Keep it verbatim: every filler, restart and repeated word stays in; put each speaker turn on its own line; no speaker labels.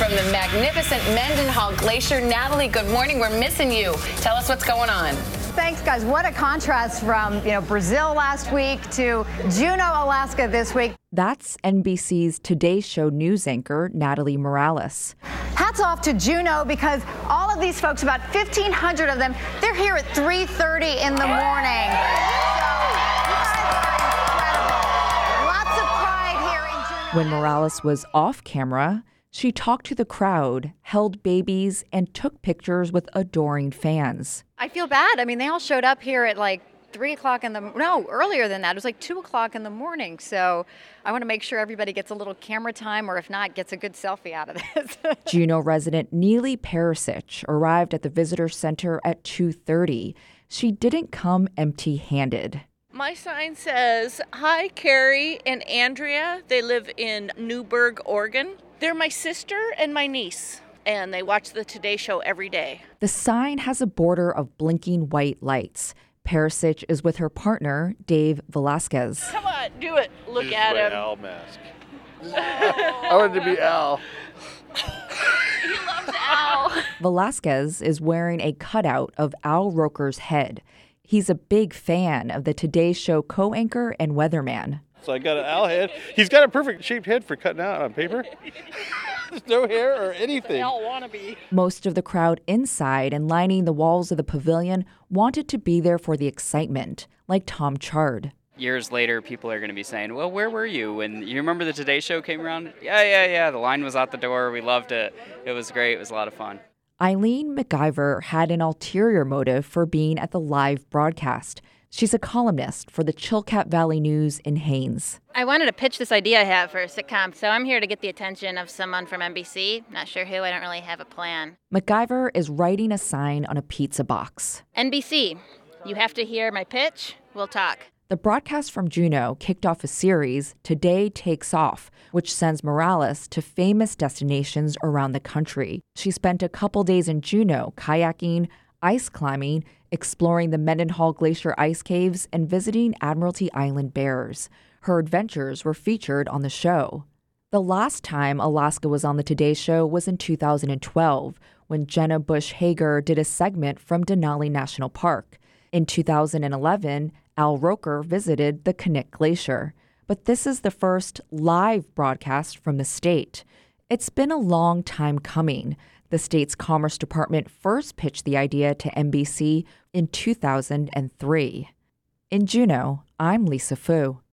from the magnificent Mendenhall Glacier. Natalie, good morning. We're missing you. Tell us what's going on.
Thanks, guys. What a contrast from, you know, Brazil last week to Juneau, Alaska this week.
That's N B C's Today Show news anchor, Natalie Morales.
Hats off to Juneau because all of these folks, about fifteen hundred of them, they're here at three thirty in the morning.
When Morales was off camera, she talked to the crowd, held babies, and took pictures with adoring fans.
I feel bad. I mean, they all showed up here at like three o'clock in the, no, earlier than that. It was like two o'clock in the morning. So I want to make sure everybody gets a little camera time, or if not, gets a good selfie out of this.
Juneau resident Neely Perisic arrived at the visitor center at two thirty. She didn't come empty-handed.
My sign says, "Hi, Carrie and Andrea. They live in Newberg, Oregon. They're my sister and my niece, and they watch the Today Show every day."
The sign has a border of blinking white lights. Perisic is with her partner, Dave Velasquez.
Come on, do it. Look
Here's
at
my
him.
Al mask. I wanted to be Al.
He loves Al.
Velasquez is wearing a cutout of Al Roker's head. He's a big fan of the Today Show co-anchor and weatherman.
So I got an Al head. He's got a perfect shaped head for cutting out on paper. There's no hair or anything.
Al wannabe.
Most of the crowd inside and lining the walls of the pavilion wanted to be there for the excitement, like Tom Chard.
Years later, people are going to be saying, well, where were you when you remember the Today Show came around? Yeah, yeah, yeah. The line was out the door. We loved it. It was great. It was a lot of fun.
Eileen McIver had an ulterior motive for being at the live broadcast. She's a columnist for the Chilkat Valley News in Haines.
I wanted to pitch this idea I have for a sitcom, so I'm here to get the attention of someone from N B C. Not sure who, I don't really have a plan.
McIver is writing a sign on a pizza box.
N B C, you have to hear my pitch, we'll talk.
The broadcast from Juneau kicked off a series, Today Takes Off, which sends Morales to famous destinations around the country. She spent a couple days in Juneau kayaking, ice climbing, exploring the Mendenhall Glacier ice caves, and visiting Admiralty Island bears. Her adventures were featured on the show. The last time Alaska was on the Today Show was in two thousand twelve, when Jenna Bush Hager did a segment from Denali National Park. In two thousand eleven, Al Roker visited the Knik Glacier. But this is the first live broadcast from the state. It's been a long time coming. The state's Commerce Department first pitched the idea to N B C in two thousand three. In Juneau, I'm Lisa Fu.